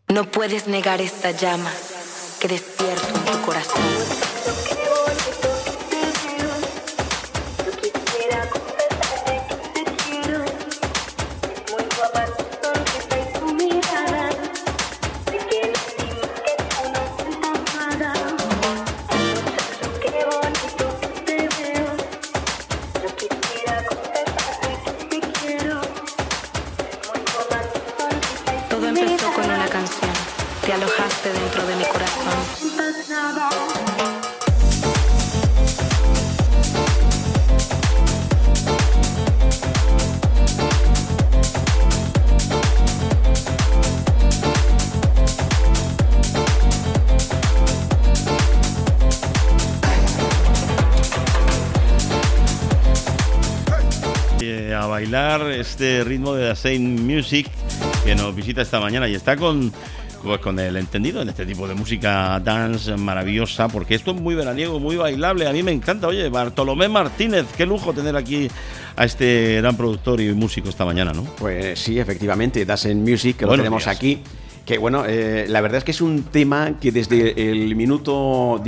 No puedes negar esta llama que despierto en tu corazón. Todo empezó con una canción. Te alojaste dentro de mi corazón. A bailar este ritmo de Dasein Music que nos visita esta mañana y está con el entendido en este tipo de música dance maravillosa, porque esto es muy veraniego, muy bailable. A mí me encanta. Oye, Bartolomé Martínez, qué lujo tener aquí a este gran productor y músico esta mañana, ¿no? Pues sí, efectivamente, Dasein Music, que lo tenemos aquí. Que bueno, la verdad es que es un tema que desde el minuto,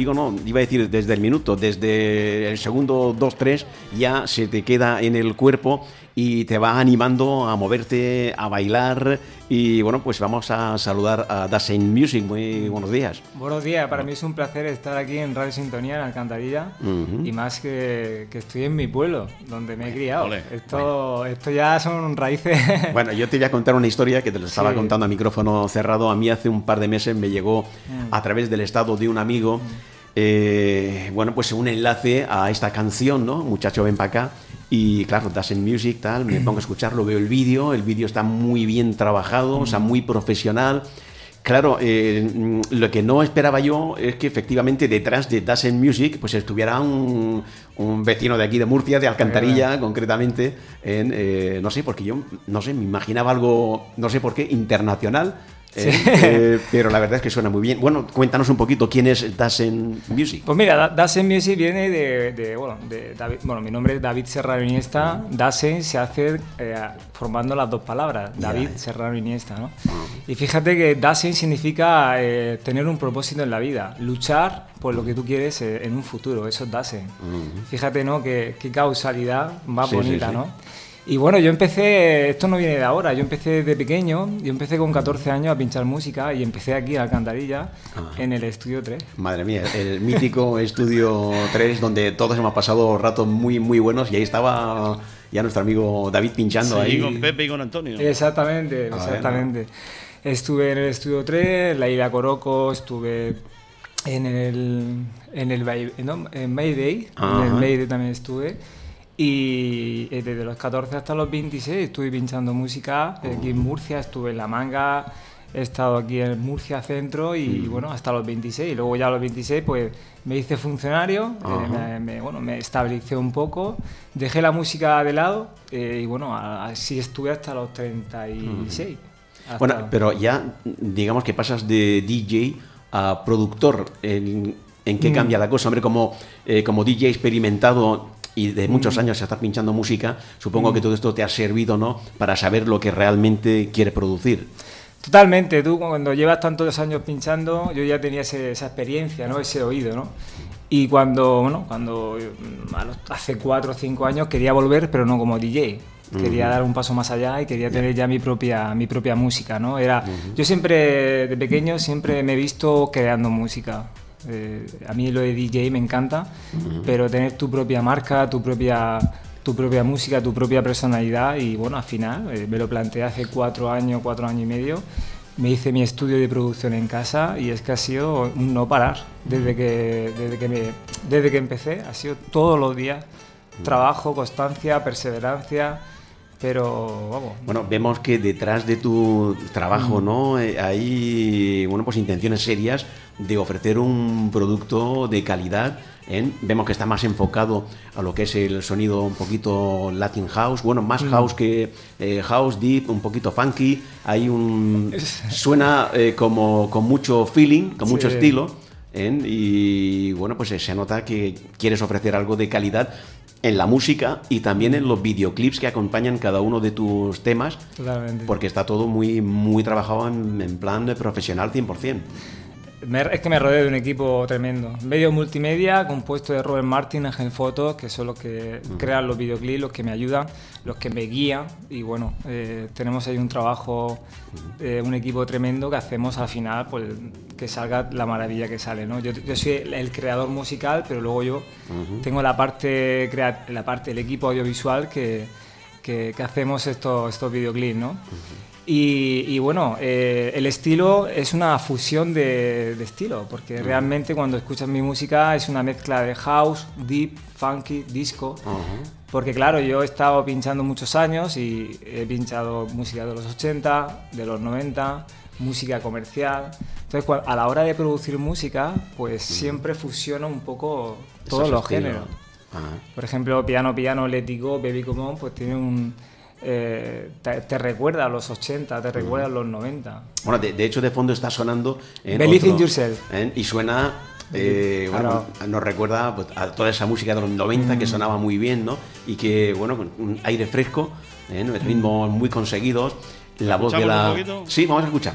desde el segundo 2-3 ya se te queda en el cuerpo y te va animando a moverte, a bailar. Y bueno, pues vamos a saludar a Dasein Music. Muy buenos días. Buenos días, para mí es un placer estar aquí en Radio Sintonía, en Alcantarilla, y más que estoy en mi pueblo, donde me he criado. Esto ya son raíces. Bueno, yo te voy a contar una historia que te lo estaba contando a micrófono cerrado. A mí hace un par de meses me llegó a través del estado de un amigo, bueno, pues un enlace a esta canción, ¿no? Muchacho, ven para acá. Y claro, Dasein Music, tal, me pongo a escucharlo, veo el vídeo está muy bien trabajado, o sea, muy profesional. Claro, lo que no esperaba yo es que efectivamente detrás de Dasein Music pues estuviera un vecino de aquí de Murcia, de Alcantarilla, concretamente, no sé, porque yo, no sé, me imaginaba algo, no sé por qué, internacional. Sí. Pero la verdad es que suena muy bien. Bueno, cuéntanos un poquito quién es Dasein Music. Pues mira, Dasein Music viene de David. Bueno, mi nombre es David Serrano Iniesta. Dasein se hace formando las dos palabras, David Serrano Iniesta, ¿no? Y fíjate que Dasein significa tener un propósito en la vida, luchar por lo que tú quieres en un futuro. Eso es Dasein. Fíjate, ¿no? Qué causalidad más bonita, ¿no? Y bueno, yo empecé, esto no viene de ahora, yo empecé de pequeño, yo empecé con 14 años a pinchar música y empecé aquí en Alcantarilla, en el Estudio 3. Madre mía, el mítico Estudio 3, donde todos hemos pasado ratos muy, muy buenos, y ahí estaba ya nuestro amigo David pinchando ahí. Con Pepe y con Antonio. Exactamente. Estuve en el Estudio 3, en la Isla Coroco, estuve en Mayday, en el Mayday también estuve. Y desde los 14 hasta los 26 estuve pinchando música aquí en Murcia, estuve en La Manga, he estado aquí en Murcia Centro y bueno, hasta los 26. Y luego ya a los 26 pues me hice funcionario, me estabilicé un poco, dejé la música de lado y bueno, así estuve hasta los 36. Bueno, pero ya digamos que pasas de DJ a productor. ¿En qué cambia la cosa? Hombre, como DJ experimentado y de muchos años estar pinchando música, supongo que todo esto te ha servido, ¿no?, para saber lo que realmente quieres producir. Totalmente. Tú cuando llevas tantos años pinchando, yo ya tenía esa experiencia, ¿no?, ese oído, ¿no? Y cuando hace 4 o 5 años quería volver, pero no como DJ. Quería dar un paso más allá y quería tener ya mi propia música, ¿no? Yo siempre, de pequeño, siempre me he visto creando música. A mí lo de DJ me encanta, pero tener tu propia marca, tu propia música, tu propia personalidad. Y bueno, al final me lo planteé hace 4 años y medio. Me hice mi estudio de producción en casa y es que ha sido un no parar. Desde que empecé, ha sido todos los días trabajo, constancia, perseverancia. Pero vamos. Bueno, vemos que detrás de tu trabajo, ¿no?, hay, bueno, pues intenciones serias de ofrecer un producto de calidad. Vemos que está más enfocado a lo que es el sonido un poquito Latin House, bueno, más house que house deep, un poquito funky. Suena como con mucho feeling, con mucho estilo. Y bueno, pues se nota que quieres ofrecer algo de calidad. en la música y también en los videoclips que acompañan cada uno de tus temas. Totalmente. Porque está todo muy trabajado en plan de profesional 100%. Es que me rodeo de un equipo tremendo. Medio multimedia, compuesto de Robert Martin, Ángel Fotos, que son los que crean los videoclips, los que me ayudan, los que me guían. Y bueno, tenemos ahí un trabajo, un equipo tremendo que hacemos al final, pues que salga la maravilla que sale, ¿no? Yo soy el creador musical, pero luego yo tengo la parte el equipo audiovisual que hacemos estos videoclips, ¿no? Y bueno, el estilo es una fusión de estilo, porque realmente cuando escuchas mi música es una mezcla de house, deep, funky, disco, porque claro, yo he estado pinchando muchos años y he pinchado música de los 80, de los 90, música comercial. Entonces, a la hora de producir música, pues siempre fusiono un poco todos los géneros. Por ejemplo, Piano, Let It Go, Baby Come On, pues tiene un... te recuerda a los 80, te recuerda a los 90. Bueno, de hecho de fondo está sonando Believe in Yourself. Y suena, claro. bueno, nos recuerda pues, a toda esa música de los 90 que sonaba muy bien, ¿no? Y que, bueno, con un aire fresco, ritmos muy conseguidos, la voz de la... Sí, vamos a escucharlo.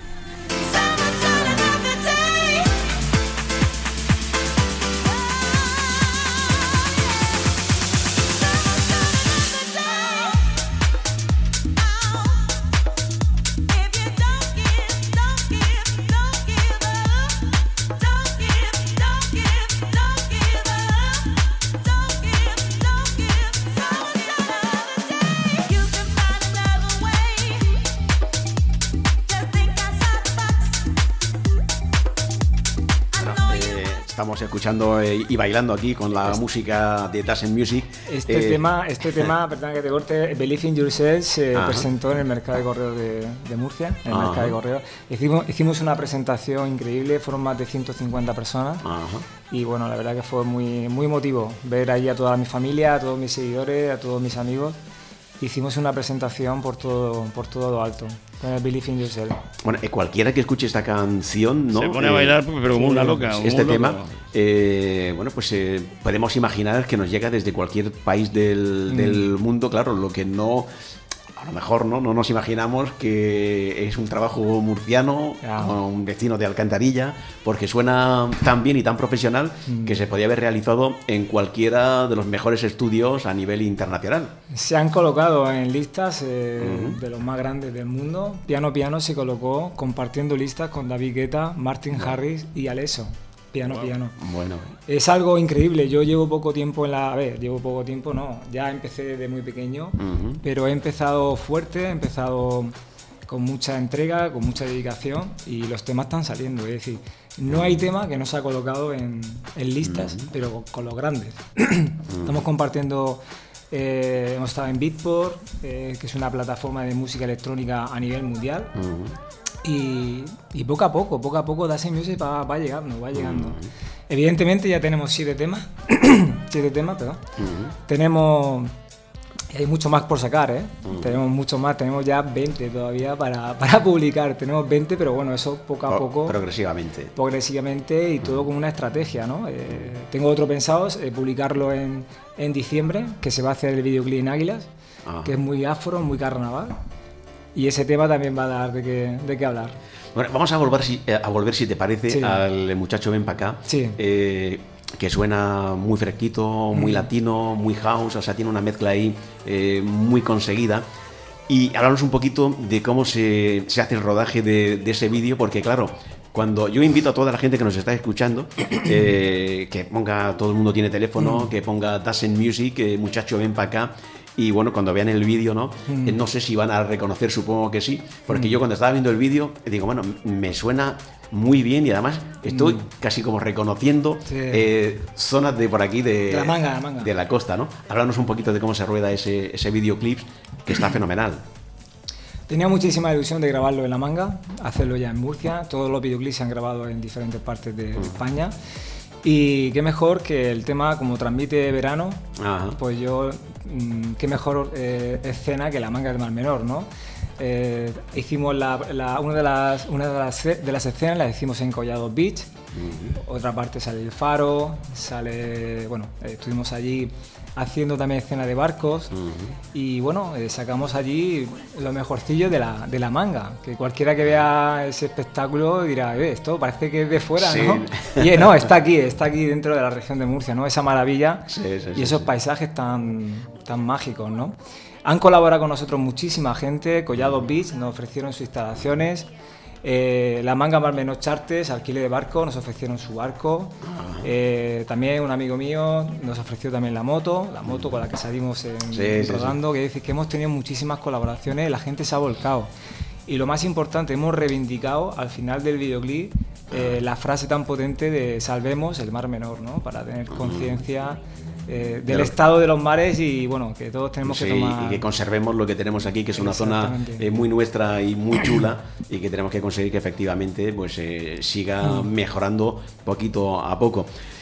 Estamos escuchando y bailando aquí con la música de Dancing Music. Este tema, perdón que te corte, Believe in Yourself se presentó en el Mercado de Correos de Murcia, en el Mercado de Correos. Hicimos una presentación increíble, fueron más de 150 personas. Y bueno, la verdad que fue muy, muy emotivo ver ahí a toda mi familia, a todos mis seguidores, a todos mis amigos. Hicimos una presentación por todo lo alto, con el Believe in Yourself. Bueno, cualquiera que escuche esta canción, ¿no? Se pone a bailar, pero como una loca. Este tema, bueno, pues podemos imaginar que nos llega desde cualquier país del mundo. Claro, lo que no... A lo mejor no nos imaginamos que es un trabajo murciano, un vecino de Alcantarilla, porque suena tan bien y tan profesional que se podía haber realizado en cualquiera de los mejores estudios a nivel internacional. Se han colocado en listas de los más grandes del mundo. Piano se colocó compartiendo listas con David Guetta, Martin Harris y Alesso. Piano. Bueno. Es algo increíble. Yo llevo poco tiempo ya empecé desde muy pequeño, pero he empezado fuerte, he empezado con mucha entrega, con mucha dedicación y los temas están saliendo. Es decir, no hay tema que no se ha colocado en listas, pero con los grandes. Estamos compartiendo, hemos estado en Beatport, que es una plataforma de música electrónica a nivel mundial. Y poco a poco Dancing Music va llegando. Evidentemente ya tenemos 7 temas. Tenemos... Hay mucho más por sacar, Tenemos mucho más, tenemos ya 20 todavía para publicar. Tenemos 20, pero bueno, eso poco a poco. Progresivamente y todo con una estrategia, ¿no? Tengo otro pensado, publicarlo en diciembre, que se va a hacer el videoclip en Águilas, que es muy afro, muy carnaval. Y ese tema también va a dar de qué hablar. Bueno, vamos a volver si te parece, al muchacho Ven Pa' Acá, que suena muy fresquito, muy latino, muy house, o sea, tiene una mezcla ahí muy conseguida. Y hablamos un poquito de cómo se hace el rodaje de ese vídeo, porque claro, cuando yo invito a toda la gente que nos está escuchando, que ponga, todo el mundo tiene teléfono, que ponga Dancing Music, muchacho Ven Pa' Acá. Y bueno, cuando vean el vídeo, no sé si van a reconocer, supongo que sí, porque yo cuando estaba viendo el vídeo, digo, bueno, me suena muy bien y además estoy casi como reconociendo zonas de por aquí de la manga. De la costa, ¿no? Háblanos un poquito de cómo se rueda ese videoclip, que está fenomenal. Tenía muchísima ilusión de grabarlo en La Manga, hacerlo ya en Murcia. Todos los videoclips se han grabado en diferentes partes de España. Y qué mejor que el tema, como transmite verano, pues yo, qué mejor escena que La Manga del Mar Menor, ¿no? hicimos una de las escenas la hicimos en Collado Beach. Otra parte sale el faro, estuvimos allí haciendo también escenas de barcos y bueno, sacamos allí lo mejorcillo de la manga, que cualquiera que vea ese espectáculo dirá, esto parece que es de fuera, sí. ¿No? Y no, está aquí dentro de la región de Murcia, ¿no? Esa maravilla y esos paisajes tan mágicos, ¿no? Han colaborado con nosotros muchísima gente. Collado Beach nos ofrecieron sus instalaciones. La Manga Marmenor Charters, alquiler de barco, nos ofrecieron su barco. También un amigo mío nos ofreció también la moto con la que salimos rodando. Que decir que hemos tenido muchísimas colaboraciones, la gente se ha volcado. Y lo más importante, hemos reivindicado al final del videoclip la frase tan potente de salvemos el Mar Menor, ¿no? Para tener conciencia del estado de los mares y bueno, que todos tenemos que tomar... y que conservemos lo que tenemos aquí, que es una zona muy nuestra y muy chula, y que tenemos que conseguir que efectivamente pues siga mejorando poquito a poco.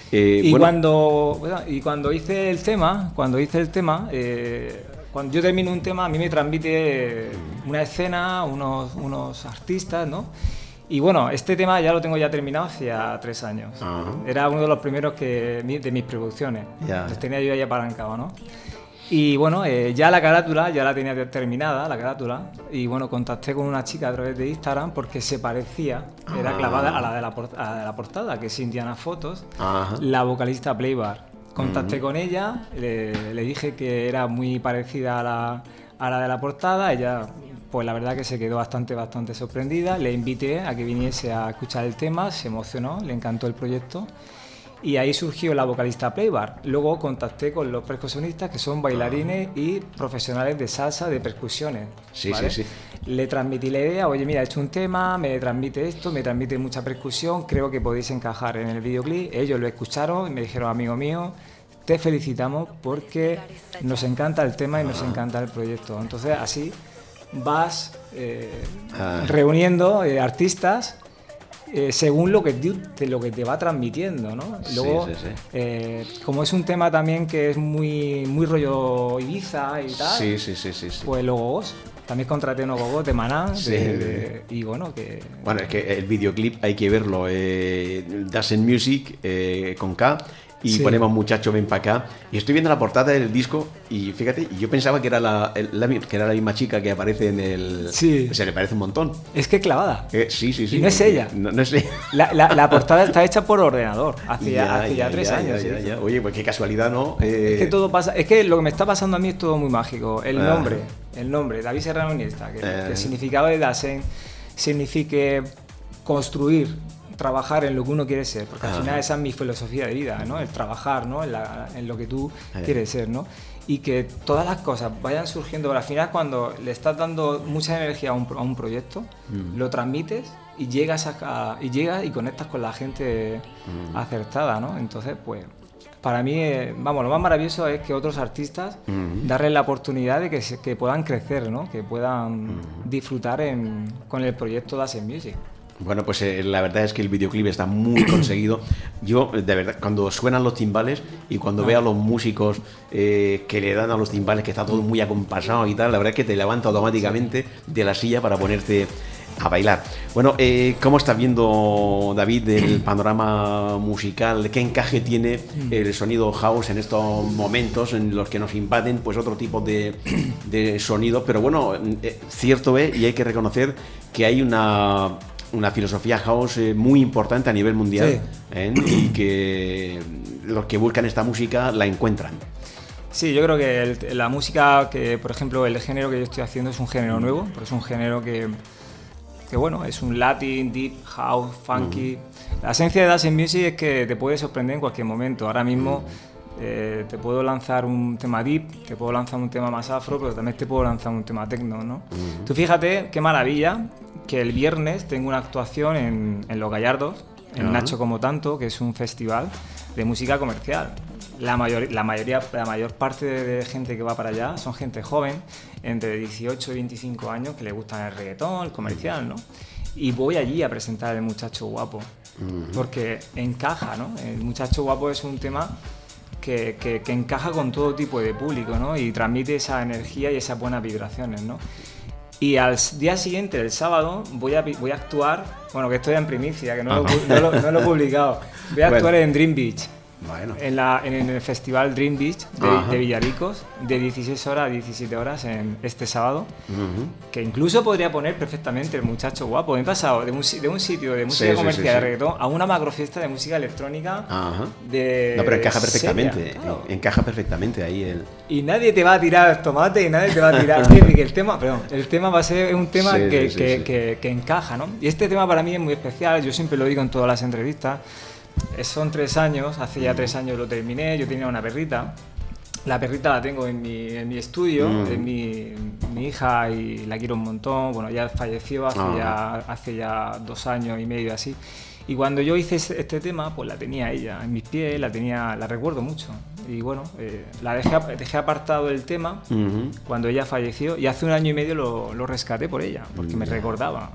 Cuando hice el tema, cuando yo termino un tema, a mí me transmite una escena, unos artistas, ¿no? Y bueno, este tema ya lo tengo ya terminado hacía 3 años. Era uno de los primeros de mis producciones. Los tenía yo ahí apalancado, ¿no? Y bueno, ya la carátula, ya la tenía terminada, la carátula. Y bueno, contacté con una chica a través de Instagram porque se parecía, era clavada a la de la portada, que es Indiana Photos, la vocalista Playbar. Contacté con ella, le dije que era muy parecida a la de la portada. Ella, pues la verdad que se quedó bastante sorprendida. Le invité a que viniese a escuchar el tema, se emocionó, le encantó el proyecto. Y ahí surgió la vocalista Playbar. Luego contacté con los percusionistas, que son bailarines y profesionales de salsa, de percusiones. ¿Vale? Sí. Le transmití la idea, oye, mira, he hecho un tema, me transmite esto, me transmite mucha percusión, creo que podéis encajar en el videoclip. Ellos lo escucharon y me dijeron, amigo mío, te felicitamos porque nos encanta el tema y nos encanta el proyecto. Entonces, así vas reuniendo artistas según lo que te va transmitiendo, ¿no? Luego, como es un tema también que es muy rollo Ibiza y tal, pues Logos. También contraté unos gogos de Maná y bueno, que... Bueno, es que el videoclip hay que verlo, Dancing Music con K. Y ponemos Muchacho ven pa' acá. Y estoy viendo la portada del disco y fíjate, yo pensaba que era la misma chica que aparece en el... Sí. Se le parece un montón. Es que clavada. Sí. Y no es ella. No es ella. La portada está hecha por ordenador. Hace ya 3 años. Ya. Oye, pues qué casualidad, ¿no? Es que todo pasa... Es que lo que me está pasando a mí es todo muy mágico. El nombre, David Serrano Iniesta, que el significado de Dasein significa construir, trabajar en lo que uno quiere ser, porque al final esa es mi filosofía de vida, ¿no? El trabajar, ¿no? En lo que tú quieres ser, ¿no? Y que todas las cosas vayan surgiendo, pero al final cuando le estás dando mucha energía a un proyecto, lo transmites y llegas y conectas con la gente acertada, ¿no? Entonces, pues, para mí, lo más maravilloso es que otros artistas darles la oportunidad de que puedan crecer, ¿no? Que puedan disfrutar con el proyecto Dancing Music. Bueno, pues la verdad es que el videoclip está muy conseguido. Yo, de verdad, cuando suenan los timbales y cuando veo a los músicos que le dan a los timbales, que está todo muy acompasado y tal, la verdad es que te levanta automáticamente de la silla para ponerte a bailar. Bueno, ¿cómo estás viendo, David, el panorama musical? ¿Qué encaje tiene el sonido house en estos momentos en los que nos invaden pues otro tipo de sonidos? Pero bueno, cierto es, y hay que reconocer que hay una filosofía house muy importante a nivel mundial, y que los que buscan esta música la encuentran. Sí, yo creo que la música, que por ejemplo el género que yo estoy haciendo es un género nuevo, pero es un género que bueno, es un Latin, Deep, House, Funky. La esencia de Dancing Music es que te puede sorprender en cualquier momento. Ahora mismo te puedo lanzar un tema Deep, te puedo lanzar un tema más afro, pero también te puedo lanzar un tema techno, ¿no? Tú fíjate qué maravilla que el viernes tengo una actuación en Los Gallardos, en Nacho Como Tanto, que es un festival de música comercial. La mayor parte de gente que va para allá son gente joven, entre 18 y 25 años, que le gustan el reggaetón, el comercial, ¿no? Y voy allí a presentar El Muchacho Guapo, porque encaja, ¿no? El Muchacho Guapo es un tema que encaja con todo tipo de público, ¿no? Y transmite esa energía y esas buenas vibraciones, ¿no? Y al día siguiente, el sábado, voy a actuar, bueno, que estoy en primicia, que no lo he publicado. Voy a actuar en Dream Beach. Bueno. En el festival Dream Beach de Villaricos, de 16 horas a 17 horas en este sábado, que incluso podría poner perfectamente El Muchacho Guapo. He pasado de un sitio de música comercial de reggaetón a una macrofiesta de música electrónica. No, pero encaja perfectamente, seria, claro. Encaja perfectamente ahí. Y nadie te va a tirar tomate y nadie te va a tirar... que el tema va a ser un tema que encaja, ¿no? Y este tema para mí es muy especial, yo siempre lo digo en todas las entrevistas. Son 3 años, hace ya 3 años lo terminé, yo tenía una perrita. La perrita la tengo en mi estudio, es mi hija y la quiero un montón. Bueno, ya falleció hace ya 2 años y medio así. Y cuando yo hice este tema, pues la tenía ella en mis pies, la recuerdo mucho. Y bueno, la dejé apartado del tema cuando ella falleció y hace 1 año y medio lo rescaté por ella, porque me recordaba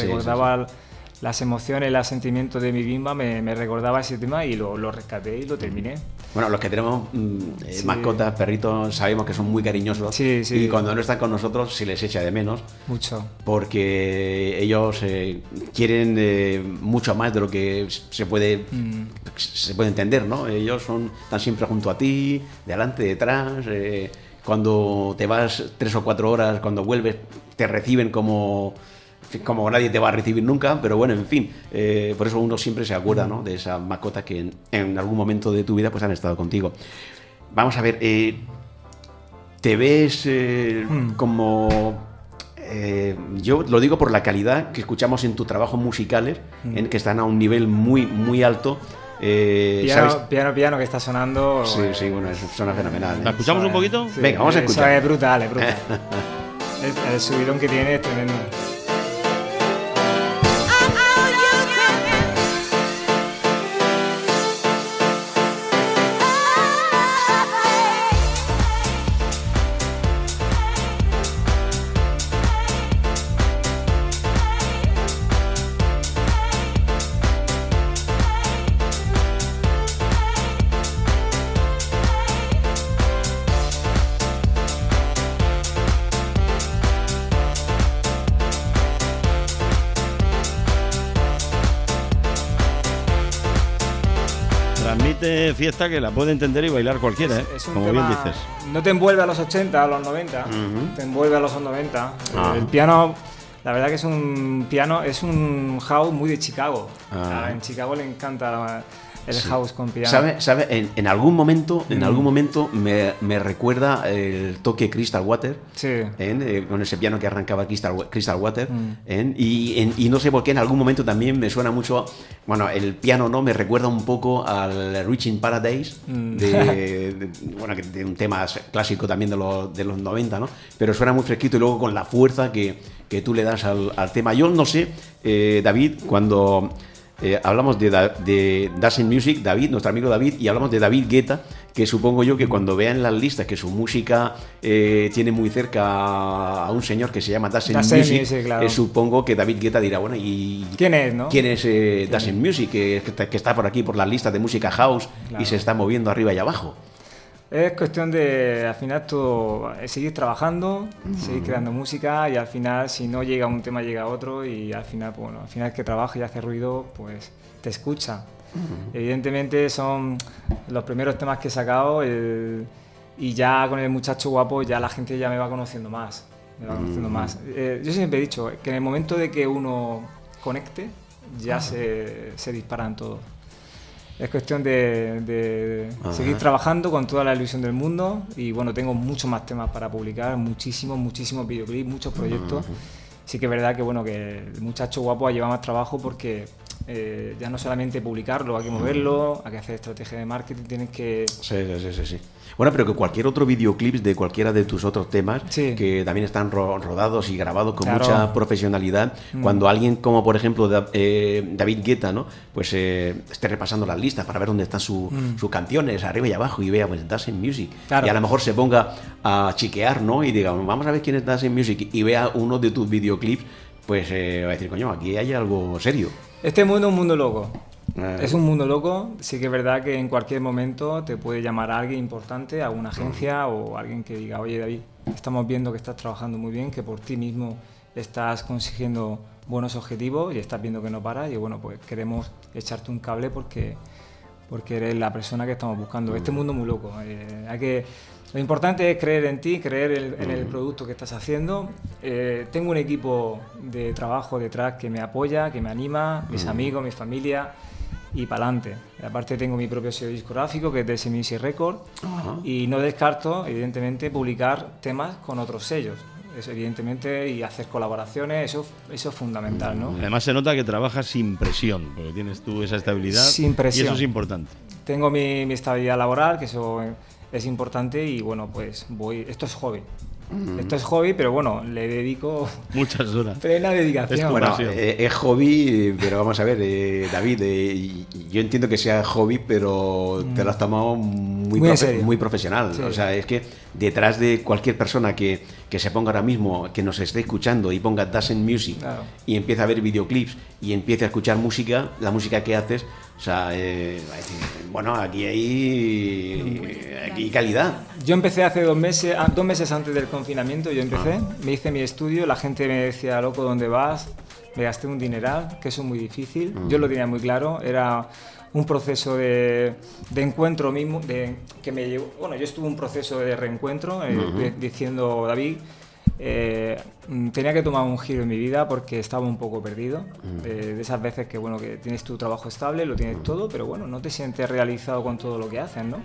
las emociones, los sentimientos de mi bimba, me recordaba ese tema y lo rescaté y lo terminé. Bueno, los que tenemos mascotas, perritos, sabemos que son muy cariñosos y cuando no están con nosotros se les echa de menos. Mucho. Porque ellos quieren mucho más de lo que se puede entender, ¿no? Ellos están siempre junto a ti, de adelante, detrás. Cuando te vas 3 o 4 horas, cuando vuelves, te reciben como nadie te va a recibir nunca, pero bueno, en fin, por eso uno siempre se acuerda, ¿no?, de esas mascotas que en algún momento de tu vida pues han estado contigo. Vamos a ver, ¿te ves como... yo lo digo por la calidad que escuchamos en tus trabajos musicales, que están a un nivel muy, muy alto? Piano que está sonando. Sí, bueno, eso suena fenomenal. ¿La escuchamos un poquito? Sí, venga, vamos a escuchar. Es brutal. El subidón que tiene es tremendo. Transmite fiesta que la puede entender y bailar cualquiera, es un como tema, bien dices. No te envuelve a los 80, a los 90, te envuelve a los 90. El piano, la verdad que es un house muy de Chicago. En Chicago le encanta el house con piano. ¿Sabe? En algún momento me recuerda el toque Crystal Water, con ese piano que arrancaba Crystal Water, y no sé por qué en algún momento también me suena mucho, bueno, el piano no me recuerda un poco al Reaching Paradise, de un tema clásico también de los 90, ¿no? Pero suena muy fresquito y luego con la fuerza que tú le das al tema. Yo no sé, David, cuando... hablamos de Dancing Music, David, nuestro amigo David, y hablamos de David Guetta, que supongo yo que cuando vean las listas que su música tiene muy cerca a un señor que se llama Dancing Music, claro. Supongo que David Guetta dirá, bueno, ¿y quién es, no? ¿Quién es Dancing Music? Que está por aquí, por las listas de música house, claro, y se está moviendo arriba y abajo. Es cuestión de, al final, seguir trabajando, seguir creando música, y al final, si no llega un tema, llega otro, y al final, bueno, al final el que trabaja y hace ruido, pues te escucha. Evidentemente son los primeros temas que he sacado, y ya con El Muchacho Guapo ya la gente ya me va conociendo más. Yo siempre he dicho que en el momento de que uno conecte, ya se disparan todos. Es cuestión de seguir trabajando con toda la ilusión del mundo, y bueno, tengo muchos más temas para publicar, muchísimos videoclips, muchos proyectos. Sí que es verdad que bueno, que El Muchacho Guapo lleva más trabajo porque ya no solamente publicarlo, hay que moverlo, hay que hacer estrategia de marketing, tienes que... Sí. Bueno, pero que cualquier otro videoclip de cualquiera de tus otros temas, que también están rodados y grabados con mucha profesionalidad, cuando alguien como por ejemplo David Guetta, ¿no?, pues esté repasando las listas para ver dónde están sus canciones, arriba y abajo, y vea, pues Dancing Music, y a lo mejor se ponga a chiquear, ¿no?, y diga, vamos a ver quién es Dancing Music, y vea uno de tus videoclips, pues va a decir, coño, aquí hay algo serio. Este mundo es un mundo loco. Es un mundo loco. Sí que es verdad que en cualquier momento te puede llamar a alguien importante, a una agencia o alguien que diga, oye David, estamos viendo que estás trabajando muy bien, que por ti mismo estás consiguiendo buenos objetivos y estás viendo que no paras y bueno, pues queremos echarte un cable porque eres la persona que estamos buscando. Este mundo es muy loco. Lo importante es creer en ti, creer en el producto que estás haciendo. Tengo un equipo de trabajo detrás que me apoya, que me anima, mis amigos, mi familia, y para adelante. Aparte tengo mi propio sello discográfico que es de Music Record y no descarto, evidentemente, publicar temas con otros sellos. Eso, evidentemente, y hacer colaboraciones, eso es fundamental, ¿no? Además se nota que trabajas sin presión, porque tienes tú esa estabilidad. Sin presión. Y eso es importante. Tengo mi estabilidad laboral, que eso es importante, y bueno, pues esto es hobby. Esto es hobby, pero bueno, le dedico muchas horas. Plena dedicación. Bueno, es hobby, pero vamos a ver, David, yo entiendo que sea hobby, pero te lo has tomado muy profesional. Sí. O sea, es que detrás de cualquier persona que se ponga ahora mismo, que nos esté escuchando y ponga Dancing Music, claro, y empiece a ver videoclips y empiece a escuchar música, la música que haces, o sea, bueno, aquí hay calidad. Yo empecé hace 2 meses, 2 meses antes del confinamiento, me hice mi estudio, la gente me decía, loco, ¿dónde vas? Me gasté un dineral, que eso es muy difícil, yo lo tenía muy claro, era un proceso de encuentro mismo, que me llevó, bueno, yo estuve en un proceso de reencuentro, diciendo, David, tenía que tomar un giro en mi vida porque estaba un poco perdido, de esas veces que, bueno, que tienes tu trabajo estable, lo tienes todo, pero bueno, no te sientes realizado con todo lo que haces, ¿no?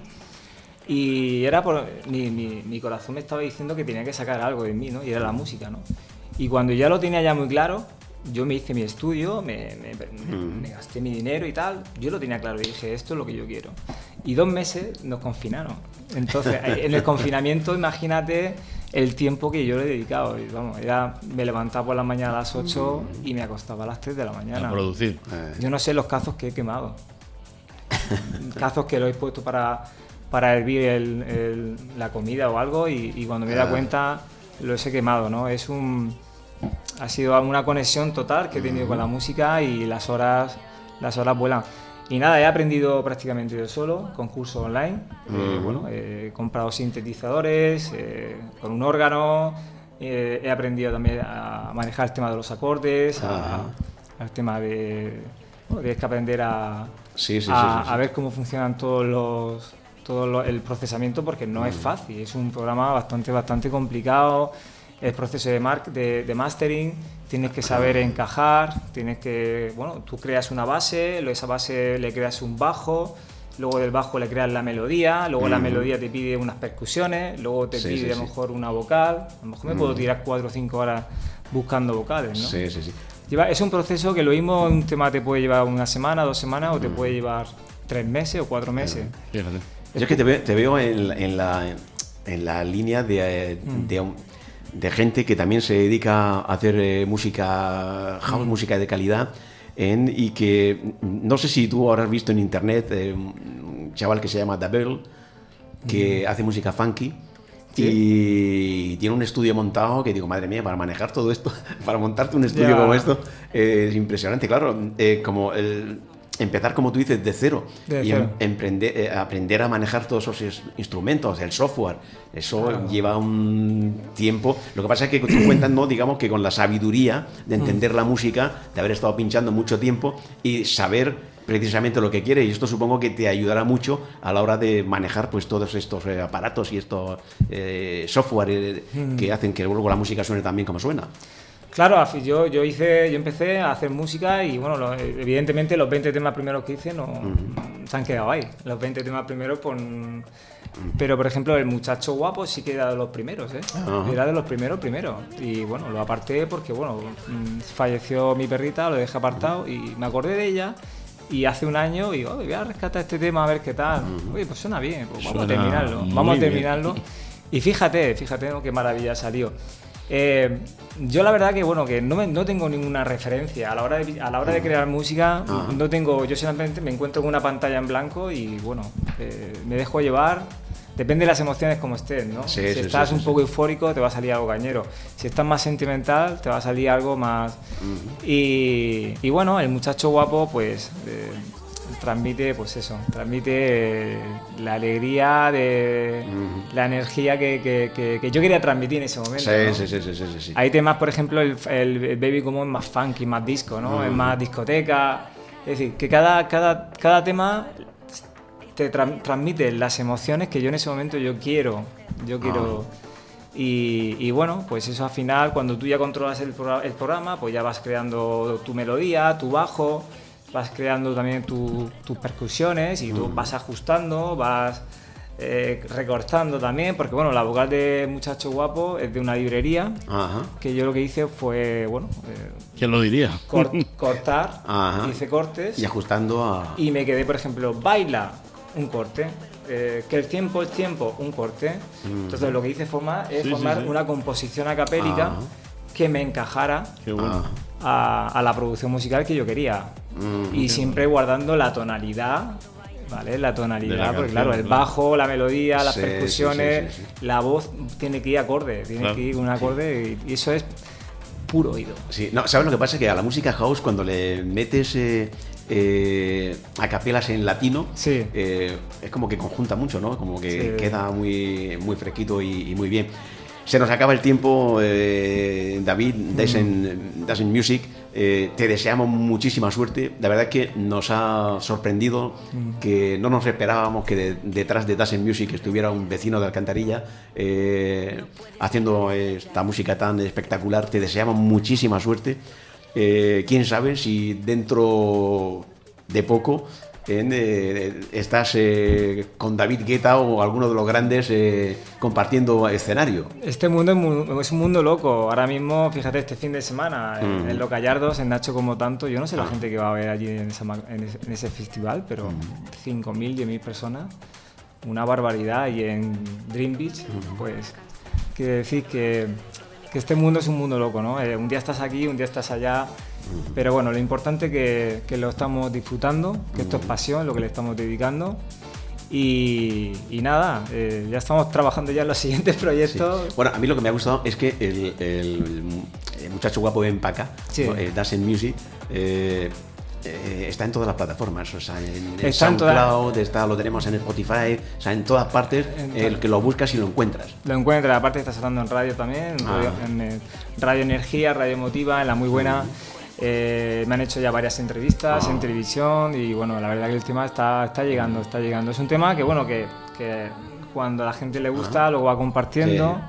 Y era mi corazón me estaba diciendo que tenía que sacar algo de mí, ¿no? Y era la música, ¿no? Y cuando ya lo tenía ya muy claro, yo me hice mi estudio, me gasté mi dinero y tal, yo lo tenía claro y dije, esto es lo que yo quiero. Y 2 meses nos confinaron. Entonces, en el confinamiento, imagínate el tiempo que yo le he dedicado. Y, vamos, me levantaba por la mañana a las 8 y me acostaba a las 3 de la mañana. A producir. Yo no sé los cazos que he quemado. Cazos que lo he puesto para hervir la comida o algo y cuando me da cuenta los he quemado, ¿no? Ha sido una conexión total que he tenido con la música y las horas vuelan. Y nada, he aprendido prácticamente yo solo, con cursos online. He comprado sintetizadores, con un órgano. He aprendido también a manejar el tema de los acordes, al tema de aprender a ver cómo funcionan el procesamiento, porque no es fácil, es un programa bastante complicado. El proceso de mastering, tienes que saber encajar, tú creas una base, esa base le creas un bajo, luego del bajo le creas la melodía, luego la melodía te pide unas percusiones, luego te pide a lo mejor una vocal, a lo mejor me puedo tirar 4 o 5 horas buscando vocales, ¿no? Sí. Es un proceso que lo mismo un tema te puede llevar 1 semana, 2 semanas o te puede llevar 3 meses o 4 meses. Fíjate. Yo es que te veo en la línea de gente que también se dedica a hacer música house, música de calidad, y que no sé si tú habrás visto en internet un chaval que se llama Dabel, que hace música funky. ¿Sí? Y tiene un estudio montado que digo, madre mía, para manejar todo esto, para montarte un estudio como esto, es impresionante. Claro, empezar, como tú dices, de cero. Aprender a manejar todos esos instrumentos, el software, eso lleva un tiempo. Lo que pasa es que tú cuentas, ¿no? Digamos que con la sabiduría de entender la música, de haber estado pinchando mucho tiempo y saber precisamente lo que quieres, y esto supongo que te ayudará mucho a la hora de manejar pues todos estos aparatos y estos software que hacen que luego la música suene tan bien como suena. Claro, yo empecé a hacer música y bueno, evidentemente los 20 temas primeros que hice se han quedado ahí. Los 20 temas primeros, pero por ejemplo el Muchacho Guapo sí que era de los primeros, era de los primeros. Y bueno, lo aparté porque bueno, falleció mi perrita, lo dejé apartado y me acordé de ella. Y hace un año digo, voy a rescatar este tema a ver qué tal. Oye, pues suena bien, pues vamos a terminarlo. Y fíjate, ¿no? Qué maravilla salió. Yo la verdad que bueno, que no tengo ninguna referencia a la hora de crear música. No tengo, yo solamente me encuentro con una pantalla en blanco y bueno, me dejo llevar. Depende de las emociones como estés, ¿no? Si estás un poco eufórico te va a salir algo cañero, si estás más sentimental te va a salir algo más y bueno, el Muchacho Guapo pues transmite, pues eso, transmite la alegría, la energía que yo quería transmitir en ese momento. Sí, ¿no? sí. Hay temas, por ejemplo, el Baby Como es más funky, más disco, ¿no? Es más discoteca. Es decir, que cada tema te transmite las emociones que yo en ese momento yo quiero. Y bueno, pues eso al final, cuando tú ya controlas el programa, pues ya vas creando tu melodía, tu bajo, vas creando también tus percusiones y tú vas ajustando, vas recortando también, porque bueno, la vocal de Muchacho Guapo es de una librería. Ajá. Que yo lo que hice fue, bueno... ¿Quién lo diría? Cortar, ajá. Hice cortes. Y ajustando a... Y me quedé, por ejemplo, baila, un corte. Que el tiempo es tiempo, un corte. Entonces lo que hice fue formar una composición acapélica que me encajara a la producción musical que yo quería. Y siempre guardando la tonalidad, ¿vale? La tonalidad, porque claro, el bajo, la melodía, las percusiones, la voz tiene que ir acorde, que ir un acorde y eso es puro oído. Sí, no, ¿sabes lo que pasa? Que a la música house, cuando le metes acapelas en latino, es como que conjunta mucho, ¿no? Como que queda muy, muy fresquito y muy bien. Se nos acaba el tiempo, David, Dancing Music. Te deseamos muchísima suerte. La verdad es que nos ha sorprendido que no nos esperábamos que detrás de Dancing Music estuviera un vecino de Alcantarilla haciendo esta música tan espectacular. Te deseamos muchísima suerte. Quién sabe si dentro de poco estás con David Guetta o alguno de los grandes compartiendo escenario. Este mundo es un mundo loco. Ahora mismo, fíjate, este fin de semana en Los Gallardos, en Nacho Como Tanto, yo no sé la gente que va a ver allí en ese festival, pero 5.000, 10.000 personas, una barbaridad. Y en Dream Beach, pues quiere decir que este mundo es un mundo loco, ¿no? Un día estás aquí, un día estás allá, pero bueno, lo importante es que lo estamos disfrutando, que esto es pasión, lo que le estamos dedicando. Y nada, ya estamos trabajando ya en los siguientes proyectos. Sí. Bueno, a mí lo que me ha gustado es que el Muchacho Guapo ven pa' acá, Dancing Music, está en todas las plataformas, o sea, en SoundCloud, lo tenemos en Spotify, o sea, en todas partes, el que lo buscas y lo encuentras. Lo encuentras, aparte está sonando en radio también, en Radio Energía, Radio Emotiva, en La Muy Buena. Me han hecho ya varias entrevistas en televisión y bueno, la verdad que el tema está llegando. Es un tema que bueno, que cuando a la gente le gusta, lo va compartiendo.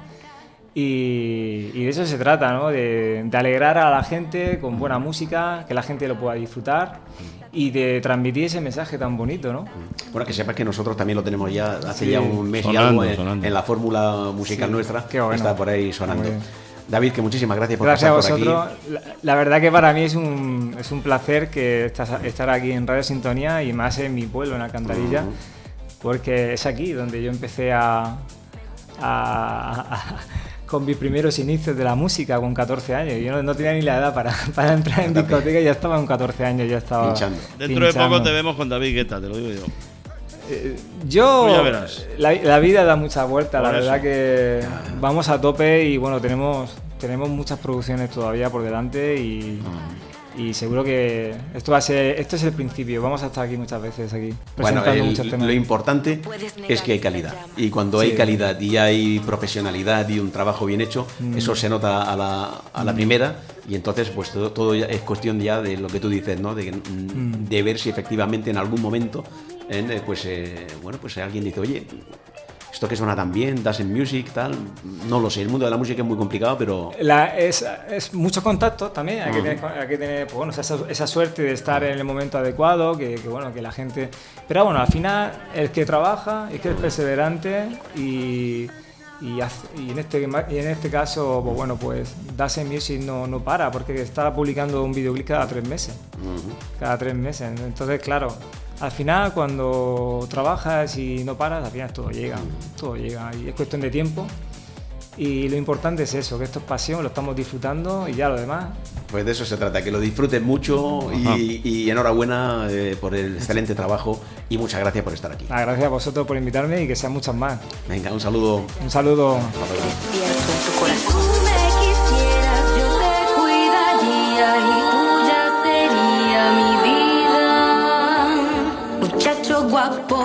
Y de eso se trata, ¿no? De alegrar a la gente con buena música, que la gente lo pueda disfrutar y de transmitir ese mensaje tan bonito, ¿no? Bueno, que sepas que nosotros también lo tenemos ya hace ya un mes sonando, y algo en la fórmula musical nuestra, que está por ahí sonando. David, que muchísimas gracias por pasar por aquí. Gracias a vosotros. La verdad que para mí es un placer que estar aquí en Radio Sintonía y más en mi pueblo, en Alcantarilla, porque es aquí donde yo empecé con mis primeros inicios de la música con 14 años. Yo no tenía ni la edad para entrar en discoteca y ya estaba con 14 años, ya estaba pinchando. Dentro de poco te vemos con David Guetta, te lo digo yo. Ya verás. La vida da muchas vueltas, la verdad que vamos a tope y bueno, tenemos muchas producciones todavía por delante y seguro que esto es el principio. Vamos a estar aquí muchas veces presentando muchos temas. Lo importante es que hay calidad y cuando hay calidad y hay profesionalidad y un trabajo bien hecho, eso se nota a la primera y entonces pues todo es cuestión ya de lo que tú dices, ¿no? De ver si efectivamente en algún momento pues alguien dice, oye, esto que suena tan bien, Dancing Music, tal, no lo sé, el mundo de la música es muy complicado, pero... Es mucho contacto también, hay que tener pues, bueno, esa suerte de estar en el momento adecuado, que la gente... Pero bueno, al final, el que trabaja, es que es perseverante y en este caso, pues bueno, pues Dancing Music no para, porque está publicando un videoclip cada 3 meses. Cada 3 meses, entonces claro... Al final, cuando trabajas y no paras, al final todo llega y es cuestión de tiempo. Y lo importante es eso, que esto es pasión, lo estamos disfrutando y ya lo demás. Pues de eso se trata, que lo disfrutes mucho y enhorabuena por el excelente trabajo y muchas gracias por estar aquí. Gracias a vosotros por invitarme y que sean muchas más. Venga, un saludo. Un saludo. guapo.